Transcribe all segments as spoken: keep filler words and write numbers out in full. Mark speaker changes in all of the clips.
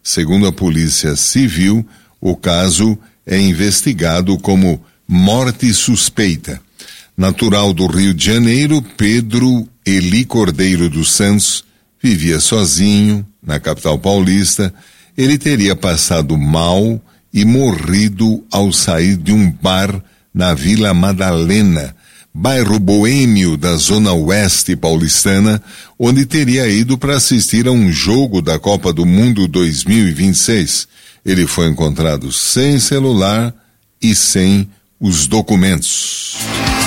Speaker 1: Segundo a Polícia Civil, o caso é investigado como morte suspeita. Natural do Rio de Janeiro, Pedro Eli Cordeiro dos Santos vivia sozinho na capital paulista. Ele teria passado mal e morrido ao sair de um bar na Vila Madalena, bairro boêmio da zona oeste paulistana, onde teria ido para assistir a um jogo da Copa do Mundo dois mil e vinte e seis. Ele foi encontrado sem celular e sem os documentos.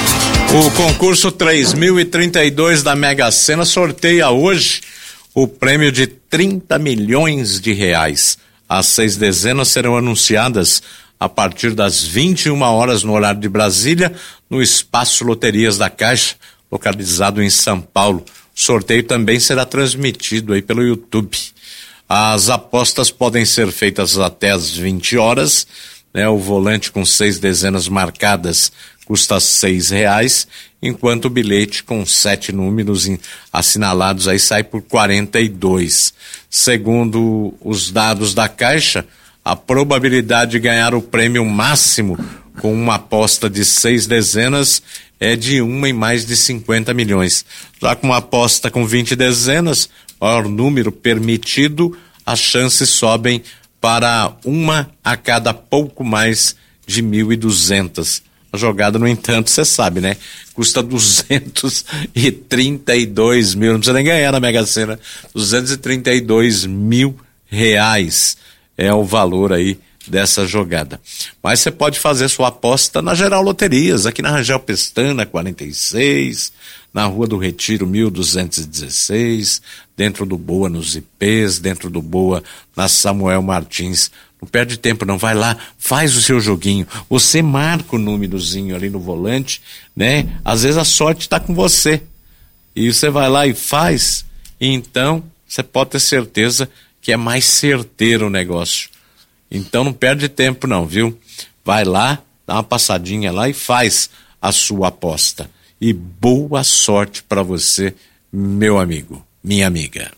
Speaker 2: O concurso três mil e trinta e dois da Mega Sena sorteia hoje o prêmio de trinta milhões de reais. As seis dezenas serão anunciadas a partir das vinte e uma horas no horário de Brasília, no Espaço Loterias da Caixa, localizado em São Paulo. O sorteio também será transmitido aí pelo YouTube. As apostas podem ser feitas até as vinte horas, né? O volante com seis dezenas marcadas custa seis reais, enquanto o bilhete com sete números assinalados aí sai por quarenta e dois. Segundo os dados da Caixa, a probabilidade de ganhar o prêmio máximo com uma aposta de seis dezenas é de uma em mais de cinquenta milhões. Já com uma aposta com vinte dezenas, maior número permitido, as chances sobem para uma a cada pouco mais de mil e duzentas. A jogada, no entanto, você sabe, né? Custa duzentos e trinta e dois mil, não precisa nem ganhar na Mega Sena, duzentos e trinta e dois mil reais é o valor aí dessa jogada. Mas você pode fazer sua aposta na Geral Loterias, aqui na Rangel Pestana quarenta e seis, na Rua do Retiro mil duzentos e dezesseis, dentro do Boa nos I Pês, dentro do Boa na Samuel Martins. Não perde tempo não, vai lá, faz o seu joguinho, você marca o númerozinho ali no volante, né? Às vezes a sorte está com você, e você vai lá e faz, e então você pode ter certeza que é mais certeiro o negócio. Então não perde tempo não, viu? Vai lá, dá uma passadinha lá e faz a sua aposta. E boa sorte para você, meu amigo, minha amiga.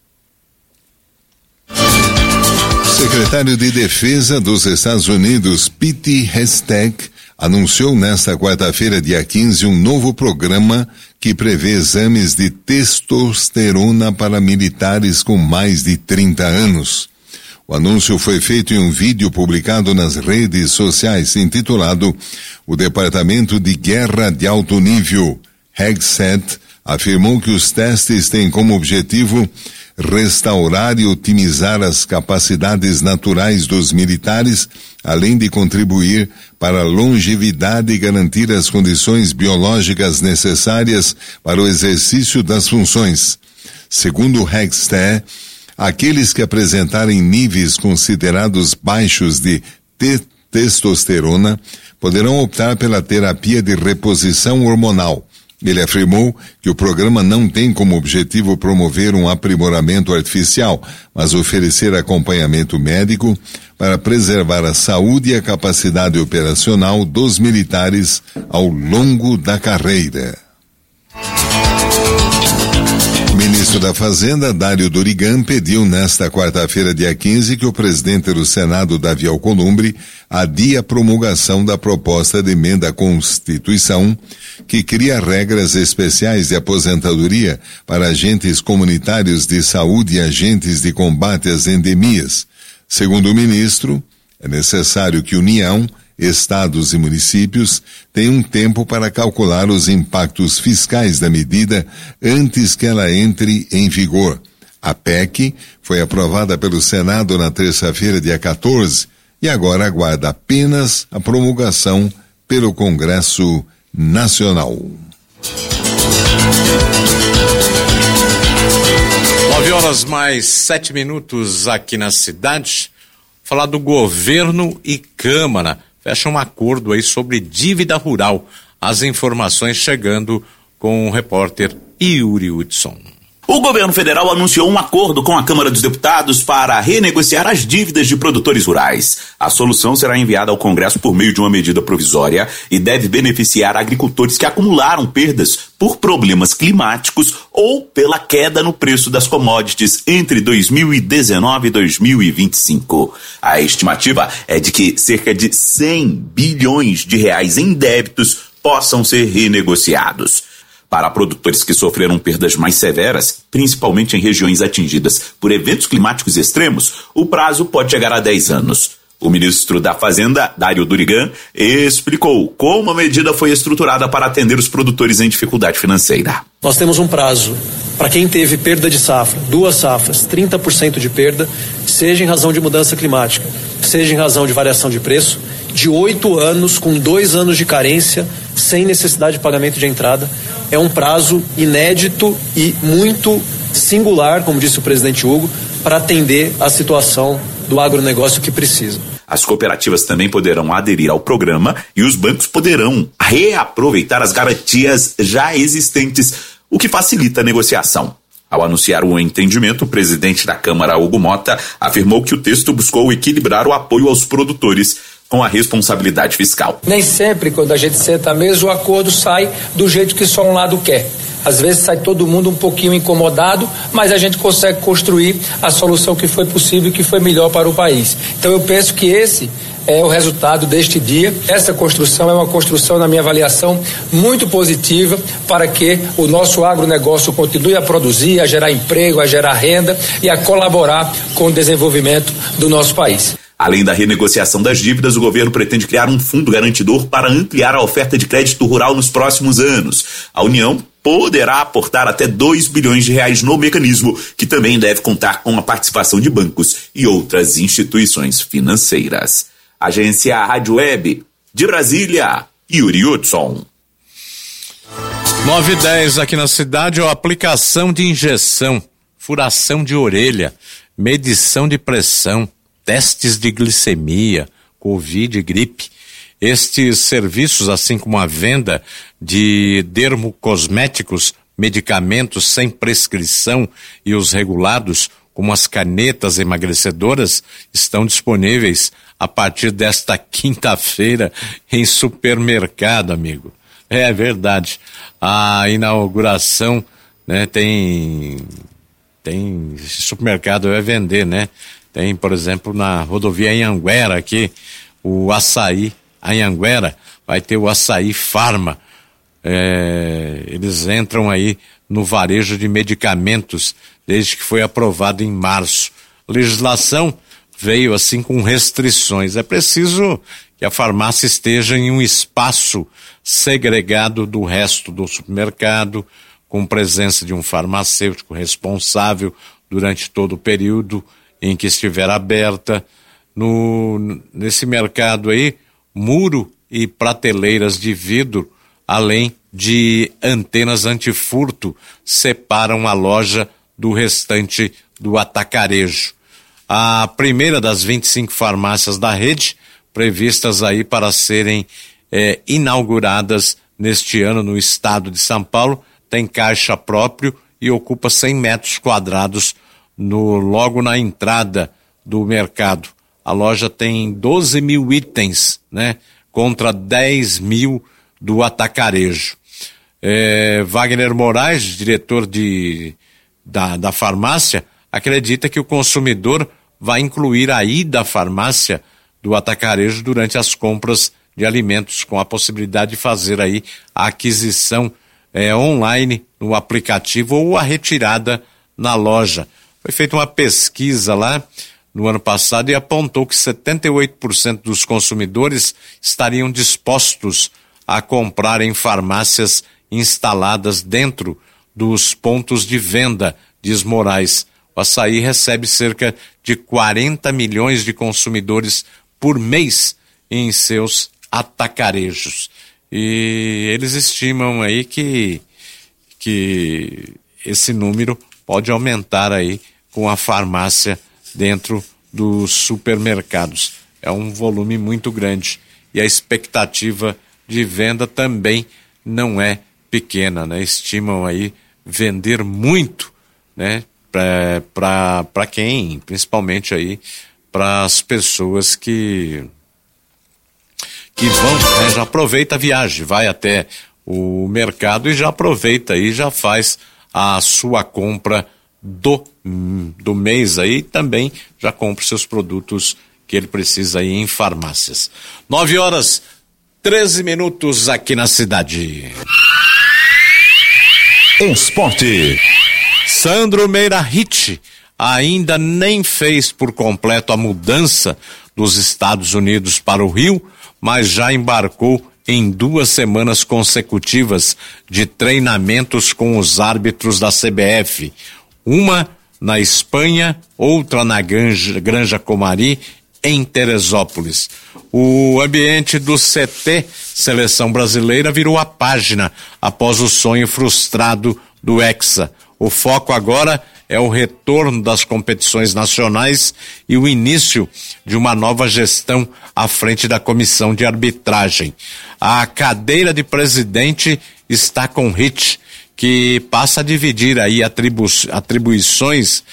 Speaker 1: Secretário de Defesa dos Estados Unidos, Pete Hegseth, anunciou nesta quarta-feira, dia quinze, um novo programa que prevê exames de testosterona para militares com mais de trinta anos. O anúncio foi feito em um vídeo publicado nas redes sociais, intitulado O Departamento de Guerra de Alto Nível. Hegseth afirmou que os testes têm como objetivo restaurar e otimizar as capacidades naturais dos militares, além de contribuir para a longevidade e garantir as condições biológicas necessárias para o exercício das funções. Segundo Hegseth, aqueles que apresentarem níveis considerados baixos de te- testosterona poderão optar pela terapia de reposição hormonal. Ele afirmou que o programa não tem como objetivo promover um aprimoramento artificial, mas oferecer acompanhamento médico para preservar a saúde e a capacidade operacional dos militares ao longo da carreira. O ministro da Fazenda, Dário Dorigan, pediu nesta quarta-feira, dia quinze, que o presidente do Senado, Davi Alcolumbre, adie a promulgação da proposta de emenda à Constituição que cria regras especiais de aposentadoria para agentes comunitários de saúde e agentes de combate às endemias. Segundo o ministro, é necessário que União, estados e municípios tenham um tempo para calcular os impactos fiscais da medida antes que ela entre em vigor. A P E C foi aprovada pelo Senado na terça-feira, dia quatorze, e agora aguarda apenas a promulgação pelo Congresso Nacional.
Speaker 2: Nove horas mais sete minutos aqui na cidade. Falar do governo e Câmara. Fecha um acordo aí sobre dívida rural. As informações chegando com o repórter Yuri Hudson.
Speaker 3: O governo federal anunciou um acordo com a Câmara dos Deputados para renegociar as dívidas de produtores rurais. A solução será enviada ao Congresso por meio de uma medida provisória e deve beneficiar agricultores que acumularam perdas por problemas climáticos ou pela queda no preço das commodities entre dois mil e dezenove e dois mil e vinte e cinco. A estimativa é de que cerca de cem bilhões de reais em débitos possam ser renegociados. Para produtores que sofreram perdas mais severas, principalmente em regiões atingidas por eventos climáticos extremos, o prazo pode chegar a dez anos. O ministro da Fazenda, Dário Durigan, explicou como a medida foi estruturada para atender os produtores em dificuldade financeira.
Speaker 4: Nós temos um prazo para quem teve perda de safra, duas safras, trinta por cento de perda, seja em razão de mudança climática, seja em razão de variação de preço, de oito anos com dois anos de carência, sem necessidade de pagamento de entrada. É um prazo inédito e muito singular, como disse o presidente Hugo, para atender a situação do agronegócio que precisa.
Speaker 3: As cooperativas também poderão aderir ao programa e os bancos poderão reaproveitar as garantias já existentes, o que facilita a negociação. Ao anunciar o entendimento, o presidente da Câmara, Hugo Mota, afirmou que o texto buscou equilibrar o apoio aos produtores com a responsabilidade fiscal.
Speaker 5: Nem sempre, quando a gente senta à mesa, o acordo sai do jeito que só um lado quer. Às vezes sai todo mundo um pouquinho incomodado, mas a gente consegue construir a solução que foi possível e que foi melhor para o país. Então eu penso que esse é o resultado deste dia. Essa construção é uma construção, na minha avaliação, muito positiva para que o nosso agronegócio continue a produzir, a gerar emprego, a gerar renda e a colaborar com o desenvolvimento do nosso país.
Speaker 3: Além da renegociação das dívidas, o governo pretende criar um fundo garantidor para ampliar a oferta de crédito rural nos próximos anos. A União poderá aportar até dois bilhões de reais no mecanismo, que também deve contar com a participação de bancos e outras instituições financeiras. Agência Rádio Web de Brasília, Yuri Hudson.
Speaker 2: nove e dez aqui na cidade, ó, aplicação de injeção, furação de orelha, medição de pressão, testes de glicemia, Covid e gripe. Estes serviços, assim como a venda de dermocosméticos, medicamentos sem prescrição e os regulados, como as canetas emagrecedoras, estão disponíveis a partir desta quinta-feira em supermercado, amigo. É verdade. A inauguração, né, tem, tem supermercado vai vender, né? Tem, por exemplo, na rodovia Anhanguera aqui, o açaí Anhanguera, vai ter o açaí Farma. É, eles entram aí no varejo de medicamentos desde que foi aprovado em março. A legislação veio assim com restrições. É preciso que a farmácia esteja em um espaço segregado do resto do supermercado, com presença de um farmacêutico responsável durante todo o período em que estiver aberta. No, nesse mercado aí, muro e prateleiras de vidro, além de antenas antifurto, separam a loja do restante do atacarejo. A primeira das vinte e cinco farmácias da rede, previstas aí para serem eh, inauguradas neste ano no estado de São Paulo, tem caixa próprio e ocupa cem metros quadrados no, logo na entrada do mercado. A loja tem doze mil itens, né, contra dez mil do atacarejo. É, Wagner Moraes, diretor de, da, da farmácia, acredita que o consumidor vai incluir a ida à farmácia do atacarejo durante as compras de alimentos, com a possibilidade de fazer aí a aquisição é, online no aplicativo ou a retirada na loja. Foi feita uma pesquisa lá no ano passado e apontou que setenta e oito por cento dos consumidores estariam dispostos a comprar em farmácias instaladas dentro dos pontos de venda, diz Moraes. O açaí recebe cerca de quarenta milhões de consumidores por mês em seus atacarejos. E eles estimam aí que, que esse número pode aumentar aí com a farmácia dentro dos supermercados. É um volume muito grande e a expectativa de venda também não é pequena, né? Estimam aí vender muito né? Para quem, principalmente aí, para as pessoas que que vão, né, já aproveita a viagem, vai até o mercado e já aproveita aí, já faz a sua compra do, do mês aí, também já compra seus produtos que ele precisa aí em farmácias. Nove horas, treze minutos aqui na cidade.
Speaker 6: Esporte.
Speaker 2: Sandro Meirahit ainda nem fez por completo a mudança dos Estados Unidos para o Rio, mas já embarcou em duas semanas consecutivas de treinamentos com os árbitros da C B F. Uma na Espanha, outra na Granja, Granja Comari, em Teresópolis. O ambiente do C T Seleção Brasileira virou a página após o sonho frustrado do Hexa. O foco agora é o retorno das competições nacionais e o início de uma nova gestão à frente da comissão de arbitragem. A cadeira de presidente está com Hitch, que passa a dividir aí atribu- atribuições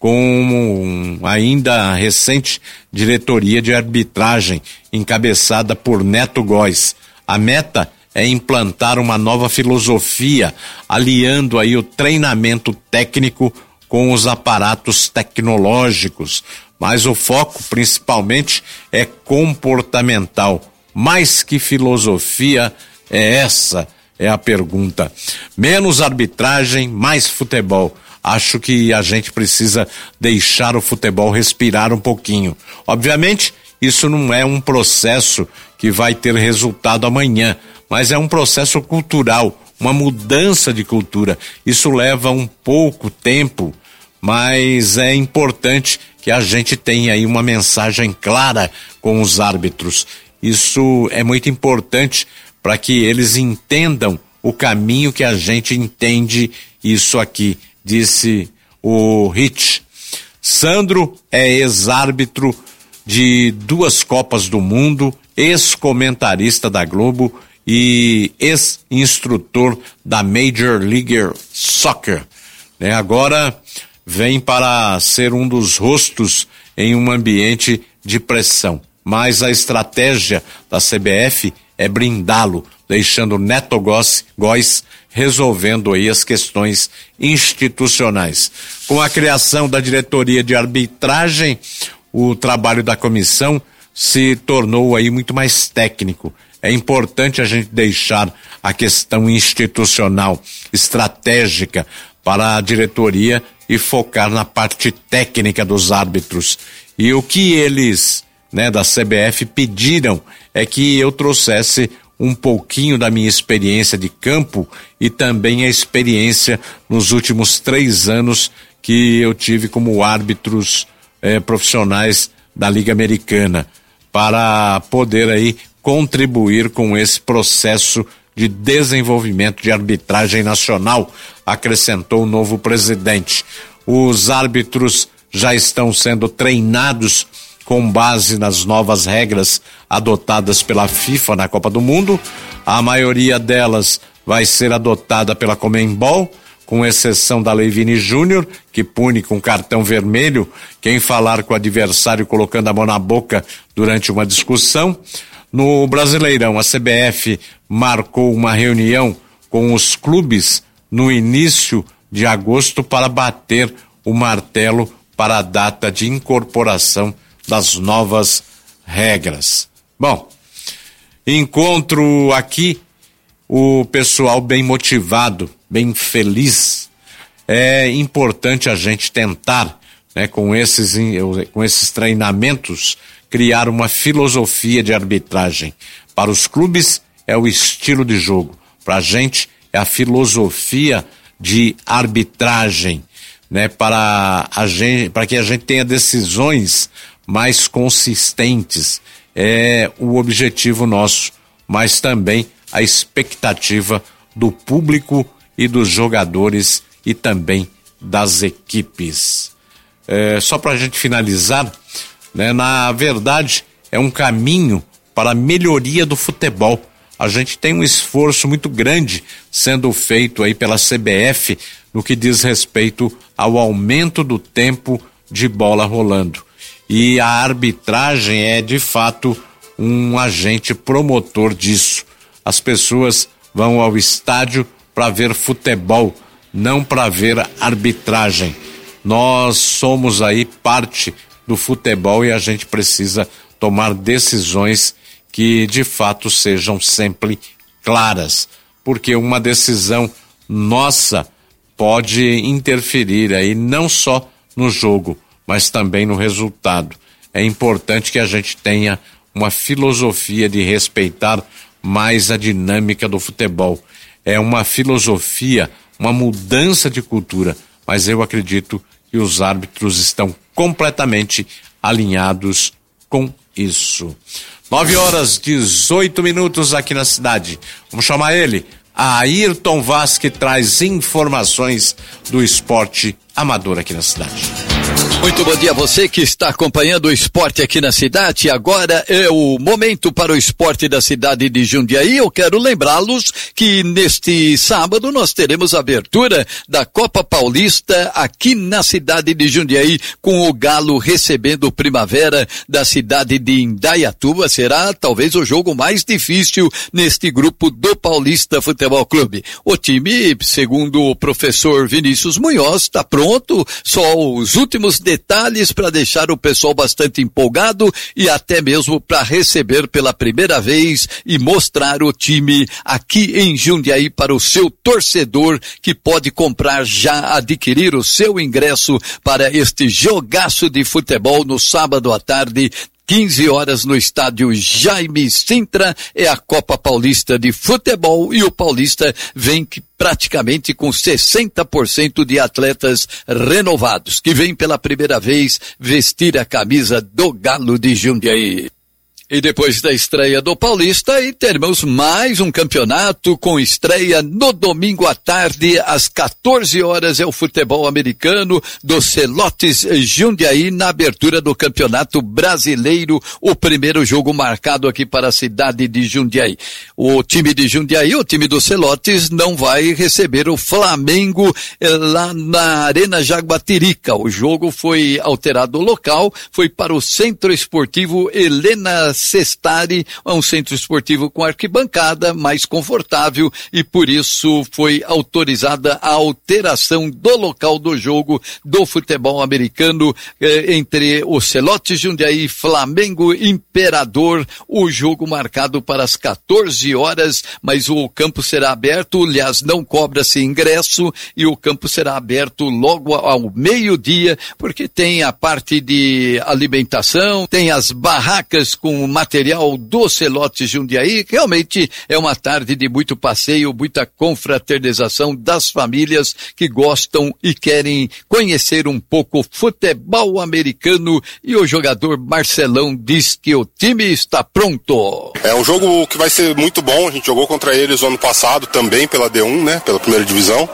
Speaker 2: com ainda a recente diretoria de arbitragem, encabeçada por Neto Góes. A meta é implantar uma nova filosofia, aliando aí o treinamento técnico com os aparatos tecnológicos, mas o foco principalmente é comportamental. Mais que filosofia é essa? É a pergunta. Menos arbitragem, mais futebol. Acho que a gente precisa deixar o futebol respirar um pouquinho. Obviamente, isso não é um processo que vai ter resultado amanhã, mas é um processo cultural, uma mudança de cultura. Isso leva um pouco tempo, mas é importante que a gente tenha aí uma mensagem clara com os árbitros. Isso é muito importante para que eles entendam o caminho que a gente entende isso aqui, disse o Hitch. Sandro é ex-árbitro de duas Copas do Mundo, ex-comentarista da Globo e ex-instrutor da Major League Soccer. Né? Agora vem para ser um dos rostos em um ambiente de pressão. Mas a estratégia da C B F é brindá-lo, deixando Neto Góes resolvendo aí as questões institucionais. Com a criação da diretoria de arbitragem, o trabalho da comissão se tornou aí muito mais técnico. É importante a gente deixar a questão institucional, estratégica para a diretoria e focar na parte técnica dos árbitros. E o que eles, né, da C B F pediram é que eu trouxesse um pouquinho da minha experiência de campo e também a experiência nos últimos três anos que eu tive como árbitros eh, profissionais da Liga Americana, para poder aí contribuir com esse processo de desenvolvimento de arbitragem nacional, acrescentou o novo presidente. Os árbitros já estão sendo treinados com base nas novas regras adotadas pela FIFA na Copa do Mundo. A maioria delas vai ser adotada pela Conmebol, com exceção da Lei Vini Júnior, que pune com cartão vermelho quem falar com o adversário colocando a mão na boca durante uma discussão. No Brasileirão, a C B F marcou uma reunião com os clubes no início de agosto para bater o martelo para a data de incorporação das novas regras. Bom, encontro aqui o pessoal bem motivado, bem feliz. É importante a gente tentar, né, com esses, com esses treinamentos, criar uma filosofia de arbitragem. Para os clubes é o estilo de jogo, para a gente é a filosofia de arbitragem, né, para a gente, para que a gente tenha decisões mais consistentes. É o objetivo nosso, mas também a expectativa do público e dos jogadores e também das equipes. É, só para a gente finalizar, né, na verdade é um caminho para a melhoria do futebol. A gente tem um esforço muito grande sendo feito aí pela C B F no que diz respeito ao aumento do tempo de bola rolando. E a arbitragem é, de fato, um agente promotor disso. As pessoas vão ao estádio para ver futebol, não para ver arbitragem. Nós somos aí parte do futebol e a gente precisa tomar decisões que de fato sejam sempre claras, porque uma decisão nossa pode interferir aí não só no jogo, mas também no resultado. É importante que a gente tenha uma filosofia de respeitar mais a dinâmica do futebol. É uma filosofia, uma mudança de cultura, mas eu acredito que os árbitros estão completamente alinhados com isso. nove horas, dezoito minutos aqui na cidade. Vamos chamar ele, Ayrton Vaz, que traz informações do esporte amador aqui na cidade.
Speaker 6: Muito bom dia a você que está acompanhando o esporte aqui na cidade. Agora é o momento para o esporte da cidade de Jundiaí. Eu quero lembrá-los que neste sábado nós teremos a abertura da Copa Paulista aqui na cidade de Jundiaí, com o Galo recebendo o Primavera da cidade de Indaiatuba. Será talvez o jogo mais difícil neste grupo do Paulista Futebol Clube. O time, segundo o professor Vinícius Munhoz, está pronto, só os últimos detalhes para deixar o pessoal bastante empolgado e até mesmo para receber pela primeira vez e mostrar o time aqui em Jundiaí para o seu torcedor, que pode comprar já, adquirir o seu ingresso para este jogaço de futebol no sábado à tarde, quinze horas no estádio Jaime Sintra. É a Copa Paulista de Futebol e o Paulista vem praticamente com sessenta por cento de atletas renovados, que vem pela primeira vez vestir a camisa do Galo de Jundiaí. E depois da estreia do Paulista, e teremos mais um campeonato com estreia no domingo à tarde, às quatorze horas, é o futebol americano do Celotes Jundiaí, na abertura do Campeonato Brasileiro, o primeiro jogo marcado aqui para a cidade de Jundiaí. O time de Jundiaí, o time do Celotes, não vai receber o Flamengo eh, lá na Arena Jaguatirica. O jogo foi alterado, o local foi para o Centro Esportivo Helena Sestari, um centro esportivo com arquibancada mais confortável, e por isso foi autorizada a alteração do local do jogo do futebol americano eh, entre o Celotes Jundiaí e Flamengo Imperador, o jogo marcado para as quatorze horas, mas o campo será aberto, aliás, não cobra-se ingresso, e o campo será aberto logo ao meio-dia, porque tem a parte de alimentação, tem as barracas com material do Celotes Jundiaí. Realmente é uma tarde de muito passeio, muita confraternização das famílias que gostam e querem conhecer um pouco futebol americano, e o jogador Marcelão diz que o time está pronto.
Speaker 7: É um jogo que vai ser muito bom, a gente jogou contra eles no ano passado também pela D um, né, pela primeira divisão.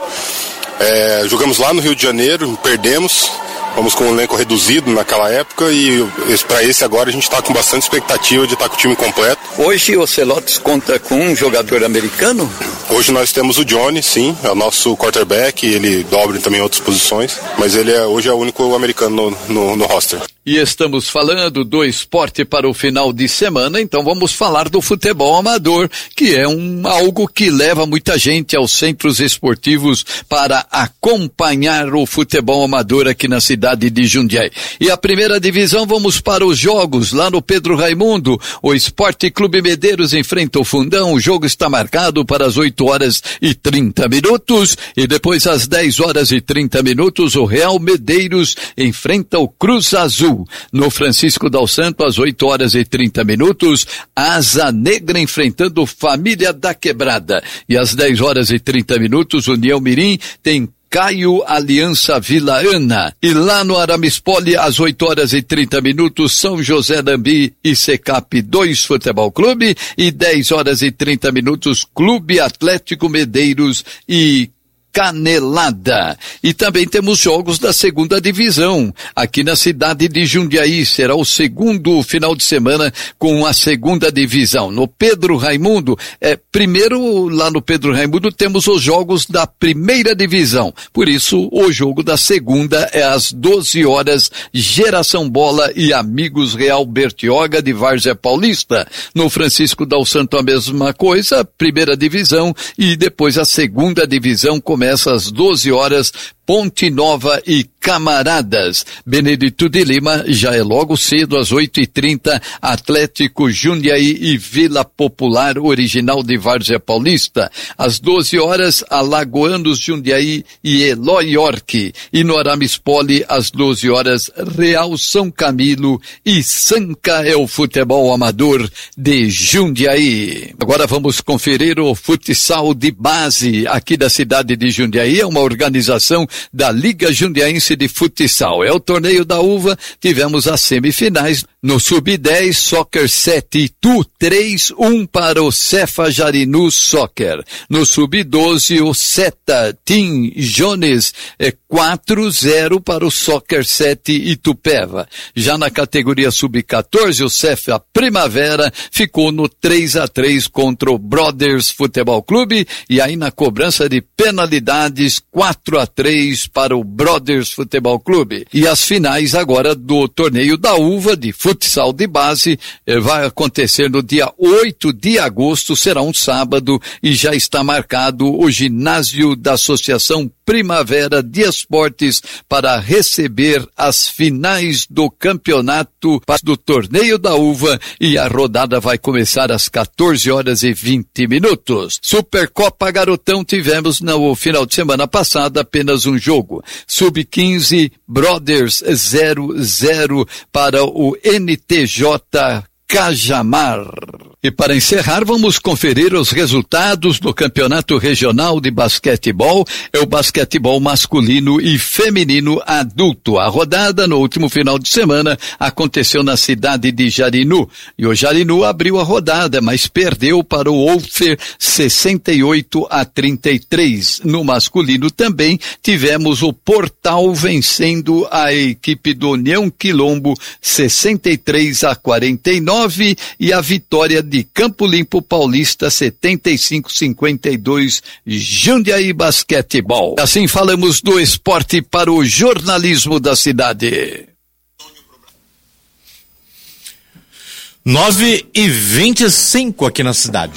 Speaker 7: É, jogamos lá no Rio de Janeiro, perdemos. Vamos com um elenco reduzido naquela época, e para esse agora a gente está com bastante expectativa de estar tá com o time completo.
Speaker 6: Hoje o Celotes conta com um jogador americano?
Speaker 7: Hoje nós temos o Johnny, sim, é o nosso quarterback, ele dobra também em outras posições, mas ele é, hoje é o único americano no, no, no roster.
Speaker 6: E estamos falando do esporte para o final de semana, então vamos falar do futebol amador, que é um, algo que leva muita gente aos centros esportivos para acompanhar o futebol amador aqui na cidade de Jundiaí. E a primeira divisão, vamos para os jogos lá no Pedro Raimundo. O Esporte Clube Medeiros enfrenta o Fundão, o jogo está marcado para as oito horas e trinta minutos, e depois às dez horas e trinta minutos o Real Medeiros enfrenta o Cruz Azul. No Francisco Dal Santo, às oito horas e trinta minutos, Asa Negra enfrentando Família da Quebrada. E às dez horas e trinta minutos, União Mirim tem Caio Aliança Vila Ana. E lá no Aramispoli, às oito horas e trinta minutos, São José Dambi e Secap dois Futebol Clube. E dez horas e trinta minutos, Clube Atlético Medeiros e Canelada. E também temos jogos da segunda divisão. Aqui na cidade de Jundiaí será o segundo final de semana com a segunda divisão. No Pedro Raimundo, é, primeiro lá no Pedro Raimundo temos os jogos da primeira divisão. Por isso, o jogo da segunda é às doze horas, Geração Bola e Amigos Real Bertioga de Várzea Paulista. No Francisco Dal Santo a mesma coisa, primeira divisão, e depois a segunda divisão começa Começa às doze horas, Ponte Nova e Camaradas. Benedito de Lima já é logo cedo às oito e trinta, Atlético Jundiaí e Vila Popular Original de Várzea Paulista. Às doze horas, Alagoanos Jundiaí e Eloy York. E no Aramis Poli, às doze horas, Real São Camilo e Sanca é o futebol amador de Jundiaí. Agora vamos conferir o futsal de base aqui da cidade de Jundiaí. É uma organização da Liga Jundiaense de Futsal. É o torneio da uva, tivemos as semifinais no sub dez, Soccer sete Itu, três a um para o Cefa Jarinu Soccer. No sub doze, o Seta Team Jones, é quatro a zero para o Soccer sete Itupeva. Já na categoria sub quatorze, o Cefa Primavera ficou no três a três contra o Brothers Futebol Clube, e aí na cobrança de penalidades, quatro a três para o Brothers Futebol Clube. E as finais agora do torneio da uva de futsal de base eh, vai acontecer no dia oito de agosto, será um sábado, e já está marcado o ginásio da Associação Primavera de Esportes para receber as finais do campeonato do torneio da uva, e a rodada vai começar às quatorze horas e vinte minutos. Supercopa Garotão tivemos no final de semana passada apenas um jogo. sub quinze, Brothers zero a zero para o N T J Cajamar. E para encerrar, vamos conferir os resultados do Campeonato Regional de Basquetebol. É o basquetebol masculino e feminino adulto. A rodada no último final de semana aconteceu na cidade de Jarinu. E o Jarinu abriu a rodada, mas perdeu para o Wolfer sessenta e oito a trinta e três. No masculino também tivemos o Portal vencendo a equipe do União Quilombo sessenta e três a quarenta e nove, e a vitória de Campo Limpo Paulista setenta e cinco a cinquenta e dois, Jundiaí Basquetebol. Assim falamos do esporte para o jornalismo da cidade.
Speaker 2: nove e vinte e cinco aqui na cidade.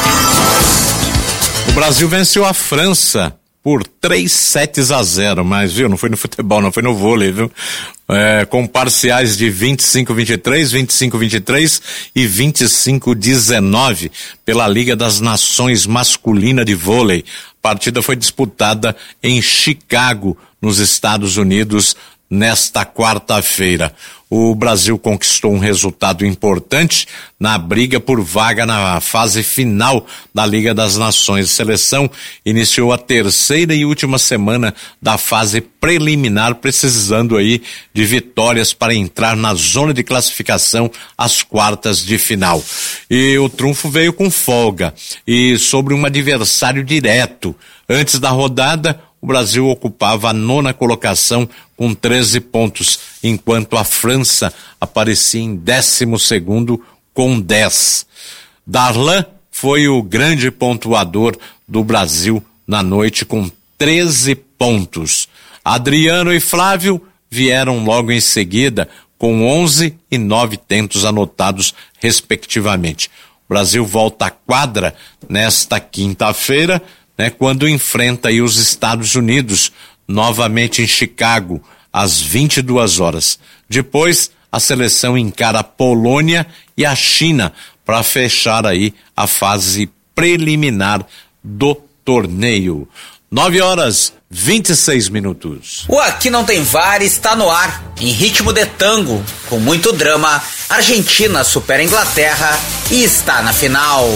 Speaker 2: O Brasil venceu a França por três sets a zero, mas viu, não foi no futebol, não foi no vôlei, viu? É, com parciais de vinte e cinco a vinte e três, vinte e cinco a vinte e três e vinte e cinco a dezenove pela Liga das Nações Masculina de Vôlei. A partida foi disputada em Chicago, nos Estados Unidos, nesta quarta-feira. O Brasil conquistou um resultado importante na briga por vaga na fase final da Liga das Nações. A seleção iniciou a terceira e última semana da fase preliminar, precisando aí de vitórias para entrar na zona de classificação às quartas de final. E o trunfo veio com folga e sobre um adversário direto. Antes da rodada, o Brasil ocupava a nona colocação com treze pontos, enquanto a França aparecia em décimo segundo com dez. Darlan foi o grande pontuador do Brasil na noite com treze pontos. Adriano e Flávio vieram logo em seguida com onze e nove tentos anotados respectivamente. O Brasil volta à quadra nesta quinta-feira, né, quando enfrenta aí os Estados Unidos, novamente em Chicago, às vinte e duas horas. Depois, a seleção encara a Polônia e a China para fechar aí a fase preliminar do torneio. Nove horas, vinte e seis minutos.
Speaker 8: O Aqui Não Tem V A R está no ar, em ritmo de tango, com muito drama. Argentina supera a Inglaterra e está na final.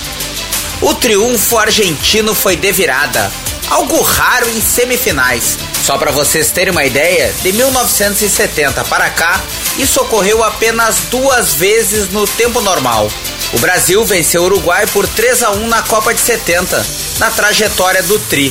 Speaker 8: O triunfo argentino foi de virada, algo raro em semifinais. Só para vocês terem uma ideia, de mil novecentos e setenta para cá, isso ocorreu apenas duas vezes no tempo normal. O Brasil venceu o Uruguai por três a um na Copa de setenta, na trajetória do Tri.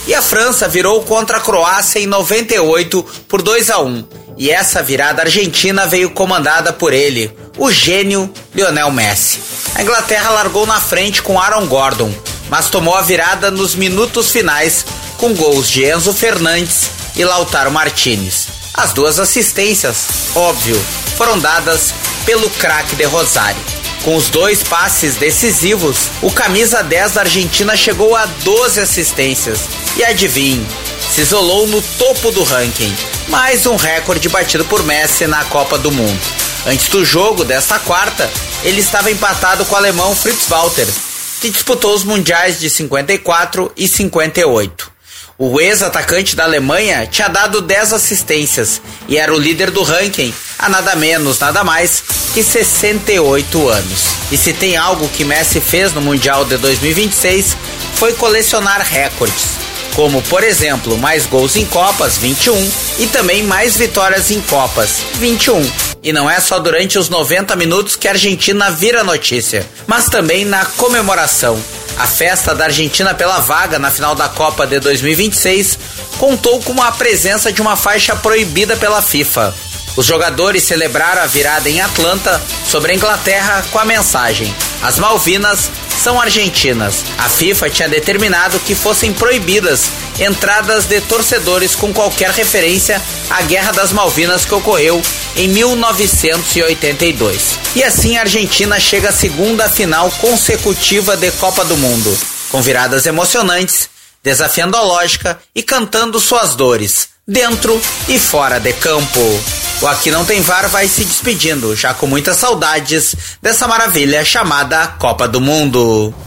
Speaker 8: E a França virou contra a Croácia em noventa e oito por dois a um. E essa virada argentina veio comandada por ele, o gênio Lionel Messi. A Inglaterra largou na frente com Aaron Gordon, mas tomou a virada nos minutos finais com gols de Enzo Fernandes e Lautaro Martinez. As duas assistências, óbvio, foram dadas pelo craque de Rosário. Com os dois passes decisivos, o camisa dez da Argentina chegou a doze assistências. E adivinhe, se isolou no topo do ranking. Mais um recorde batido por Messi na Copa do Mundo. Antes do jogo desta quarta, ele estava empatado com o alemão Fritz Walter, que disputou os mundiais de cinquenta e quatro e cinquenta e oito. O ex-atacante da Alemanha tinha dado dez assistências e era o líder do ranking há nada menos, nada mais que sessenta e oito anos. E se tem algo que Messi fez no Mundial de dois mil e vinte e seis, foi colecionar recordes, como, por exemplo, mais gols em Copas, vinte e um, e também mais vitórias em Copas, vinte e um. E não é só durante os noventa minutos que a Argentina vira notícia, mas também na comemoração. A festa da Argentina pela vaga na final da Copa de dois mil e vinte e seis contou com a presença de uma faixa proibida pela FIFA. Os jogadores celebraram a virada em Atlanta sobre a Inglaterra com a mensagem: as Malvinas são argentinas. A FIFA tinha determinado que fossem proibidas entradas de torcedores com qualquer referência à Guerra das Malvinas que ocorreu em mil novecentos e oitenta e dois. E assim a Argentina chega à segunda final consecutiva de Copa do Mundo, com viradas emocionantes, desafiando a lógica e cantando suas dores, dentro e fora de campo. O Aqui Não Tem V A R vai se despedindo, já com muitas saudades dessa maravilha chamada Copa do Mundo.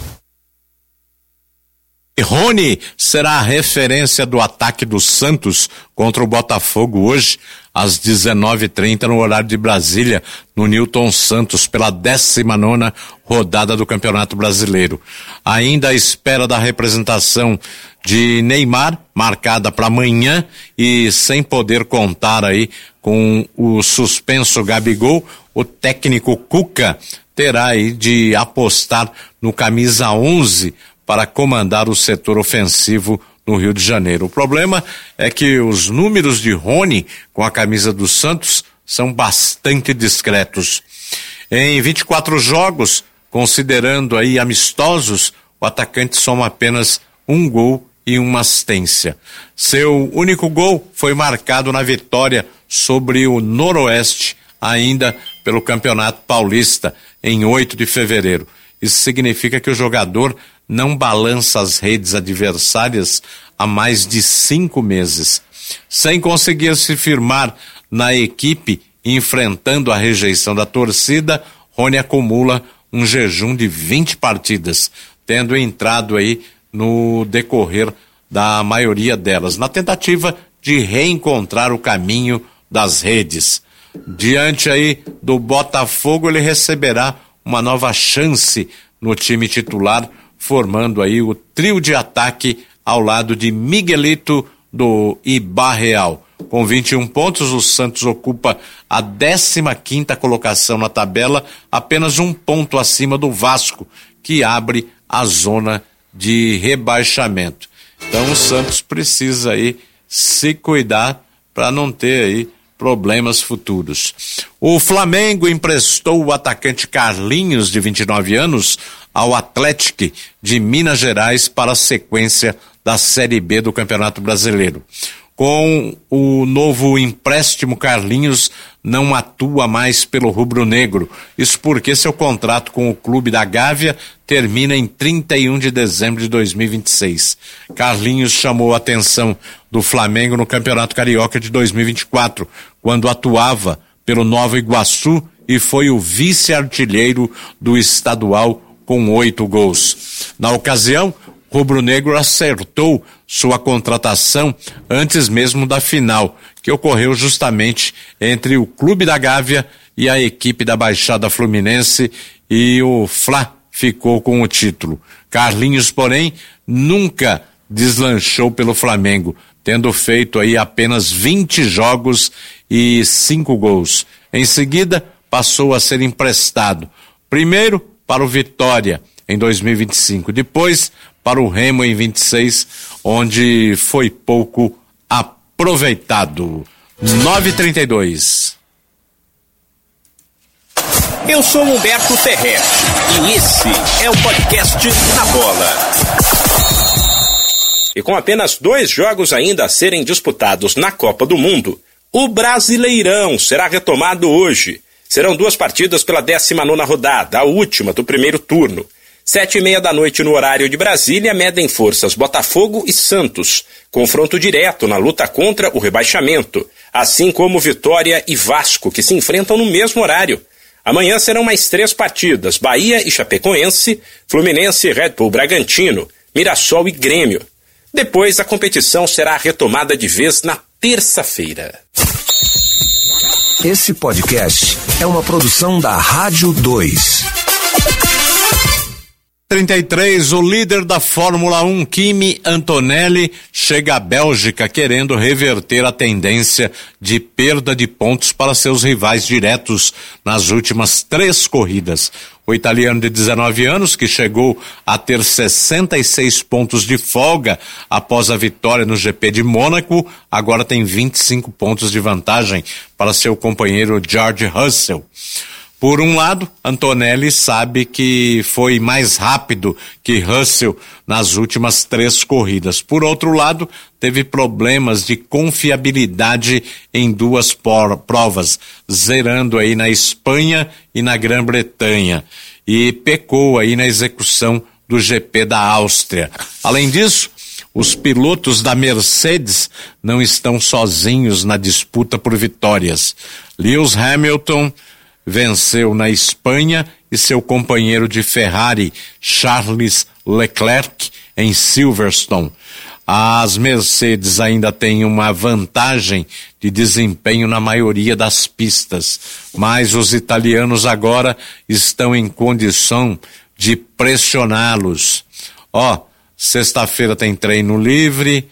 Speaker 2: Rony será a referência do ataque do Santos contra o Botafogo hoje, às dezenove e trinta, no horário de Brasília, no Newton Santos, pela décima nona rodada do Campeonato Brasileiro. Ainda à espera da representação de Neymar, marcada para amanhã, e sem poder contar aí com o suspenso Gabigol, o técnico Cuca terá aí de apostar no camisa onze para comandar o setor ofensivo no Rio de Janeiro. O problema é que os números de Rony com a camisa do Santos são bastante discretos. Em vinte e quatro jogos, considerando aí amistosos, o atacante soma apenas um gol e uma assistência. Seu único gol foi marcado na vitória sobre o Noroeste, ainda pelo Campeonato Paulista, em oito de fevereiro. Isso significa que o jogador não balança as redes adversárias há mais de cinco meses. Sem conseguir se firmar na equipe, enfrentando a rejeição da torcida, Rony acumula um jejum de vinte partidas, tendo entrado aí no decorrer da maioria delas, na tentativa de reencontrar o caminho das redes. Diante aí do Botafogo, ele receberá uma nova chance no time titular, formando aí o trio de ataque ao lado de Miguelito do Iba Real. Com vinte e um pontos, o Santos ocupa a décima quinta colocação na tabela, apenas um ponto acima do Vasco, que abre a zona de rebaixamento. Então o Santos precisa aí se cuidar para não ter aí problemas futuros. O Flamengo emprestou o atacante Carlinhos, de vinte e nove anos, ao Atlético de Minas Gerais para a sequência da Série B do Campeonato Brasileiro. Com o novo empréstimo, Carlinhos não atua mais pelo rubro-negro. Isso porque seu contrato com o clube da Gávea termina em trinta e um de dezembro de dois mil e vinte e seis. Carlinhos chamou a atenção do Flamengo no Campeonato Carioca de dois mil e vinte e quatro, quando atuava pelo Nova Iguaçu e foi o vice-artilheiro do estadual com oito gols. Na ocasião, o rubro-negro acertou sua contratação antes mesmo da final, que ocorreu justamente entre o Clube da Gávea e a equipe da Baixada Fluminense, e o Fla ficou com o título. Carlinhos, porém, nunca deslanchou pelo Flamengo, tendo feito aí apenas vinte jogos e cinco gols. Em seguida, passou a ser emprestado, primeiro para o Vitória em dois mil e vinte e cinco, depois para o Remo em vinte e seis, onde foi pouco aproveitado. nove e trinta e dois.
Speaker 9: Eu sou Humberto Ferretti e esse é o podcast Na Bola. E com apenas dois jogos ainda a serem disputados na Copa do Mundo, o Brasileirão será retomado hoje. Serão duas partidas pela décima nona rodada, a última do primeiro turno. Sete e meia da noite no horário de Brasília, medem forças Botafogo e Santos. Confronto direto na luta contra o rebaixamento, assim como Vitória e Vasco, que se enfrentam no mesmo horário. Amanhã serão mais três partidas, Bahia e Chapecoense, Fluminense e Red Bull Bragantino, Mirassol e Grêmio. Depois a competição será retomada de vez na terça-feira.
Speaker 10: Esse podcast é uma produção da Rádio dois.
Speaker 2: trinta e três, o líder da Fórmula um, Kimi Antonelli, chega à Bélgica querendo reverter a tendência de perda de pontos para seus rivais diretos nas últimas três corridas. O italiano de dezenove anos, que chegou a ter sessenta e seis pontos de folga após a vitória no G P de Mônaco, agora tem vinte e cinco pontos de vantagem para seu companheiro George Russell. Por um lado, Antonelli sabe que foi mais rápido que Russell nas últimas três corridas. Por outro lado, teve problemas de confiabilidade em duas por- provas, zerando aí na Espanha e na Grã-Bretanha, e pecou aí na execução do G P da Áustria. Além disso, os pilotos da Mercedes não estão sozinhos na disputa por vitórias. Lewis Hamilton venceu na Espanha e seu companheiro de Ferrari, Charles Leclerc, em Silverstone. As Mercedes ainda têm uma vantagem de desempenho na maioria das pistas, mas os italianos agora estão em condição de pressioná-los. Ó, sexta-feira tem treino livre,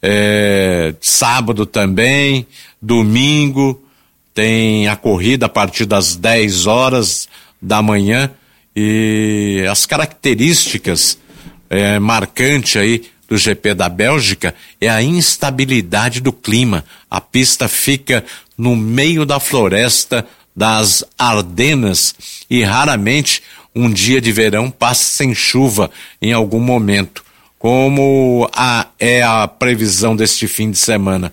Speaker 2: é, sábado também, domingo tem a corrida a partir das dez horas da manhã, e as características é, marcantes aí do G P da Bélgica é a instabilidade do clima. A pista fica no meio da floresta das Ardenas e raramente um dia de verão passa sem chuva em algum momento, como a, é a previsão deste fim de semana.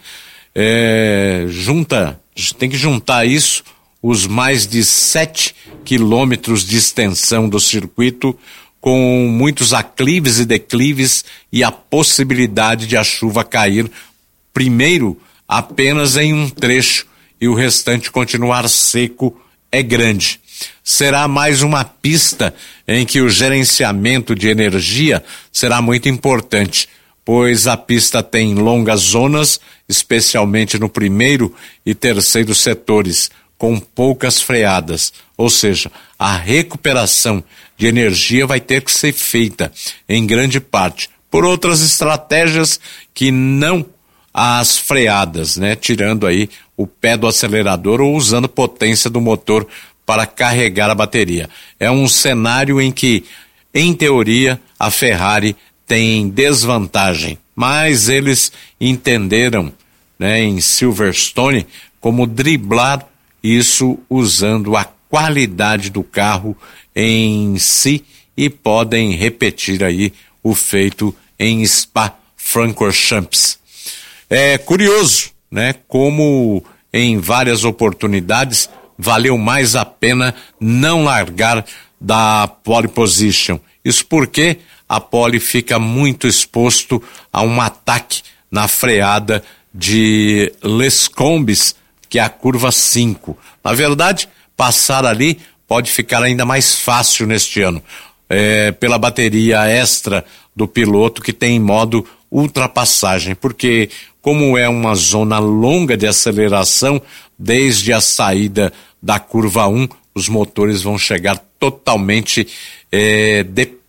Speaker 2: É, junta Tem que juntar isso, os mais de sete quilômetros de extensão do circuito, com muitos aclives e declives e a possibilidade de a chuva cair primeiro apenas em um trecho e o restante continuar seco é grande. Será mais uma pista em que o gerenciamento de energia será muito importante, pois a pista tem longas zonas, especialmente no primeiro e terceiro setores, com poucas freadas, ou seja, a recuperação de energia vai ter que ser feita, em grande parte, por outras estratégias que não as freadas, né? Tirando aí o pé do acelerador ou usando potência do motor para carregar a bateria. É um cenário em que, em teoria, a Ferrari tem desvantagem, mas eles entenderam, né, em Silverstone, como driblar isso usando a qualidade do carro em si e podem repetir aí o feito em Spa-Francorchamps. É curioso, né, como em várias oportunidades valeu mais a pena não largar da pole position. Isso porque a pole fica muito exposto a um ataque na freada de Les Combes, que é a curva cinco. Na verdade, passar ali pode ficar ainda mais fácil neste ano, é, pela bateria extra do piloto que tem modo ultrapassagem, porque como é uma zona longa de aceleração, desde a saída da curva um, os motores vão chegar totalmente é,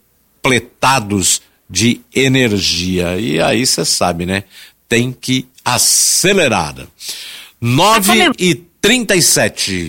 Speaker 2: depletados de energia. E aí você sabe, né? Tem que acelerar. nove e trinta e sete.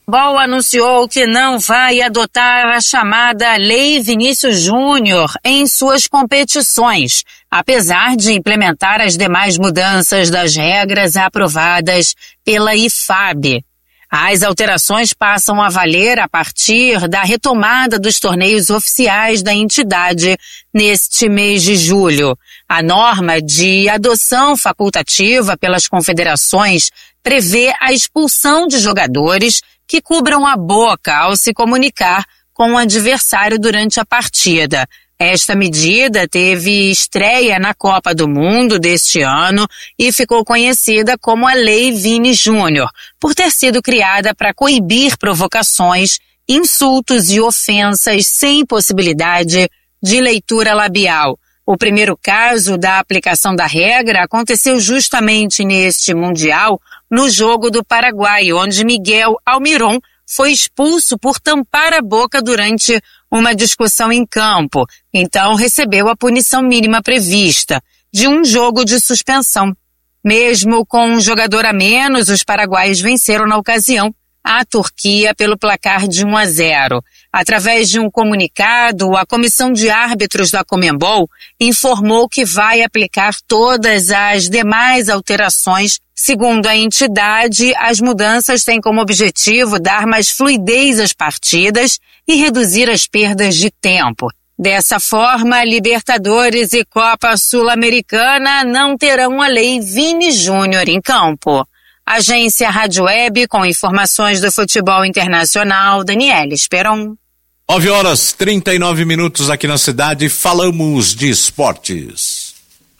Speaker 11: Futebol anunciou que não vai adotar a chamada Lei Vinícius Júnior em suas competições, apesar de implementar as demais mudanças das regras aprovadas pela I F A B. As alterações passam a valer a partir da retomada dos torneios oficiais da entidade neste mês de julho. A norma de adoção facultativa pelas confederações prevê a expulsão de jogadores que cubram a boca ao se comunicar com o adversário durante a partida. Esta medida teve estreia na Copa do Mundo deste ano e ficou conhecida como a Lei Vini Júnior, por ter sido criada para coibir provocações, insultos e ofensas sem possibilidade de leitura labial. O primeiro caso da aplicação da regra aconteceu justamente neste Mundial, no jogo do Paraguai, onde Miguel Almiron foi expulso por tampar a boca durante uma discussão em campo. Então recebeu a punição mínima prevista, de um jogo de suspensão. Mesmo com um jogador a menos, os paraguaios venceram na ocasião a Turquia pelo placar de um a zero. Através de um comunicado, a Comissão de Árbitros da Conmebol informou que vai aplicar todas as demais alterações. Segundo a entidade, as mudanças têm como objetivo dar mais fluidez às partidas e reduzir as perdas de tempo. Dessa forma, Libertadores e Copa Sul-Americana não terão a Lei Vini Júnior em campo. Agência Rádio Web, com informações do futebol internacional, Daniela Esperon.
Speaker 2: nove horas trinta e nove minutos aqui na cidade, falamos de esportes.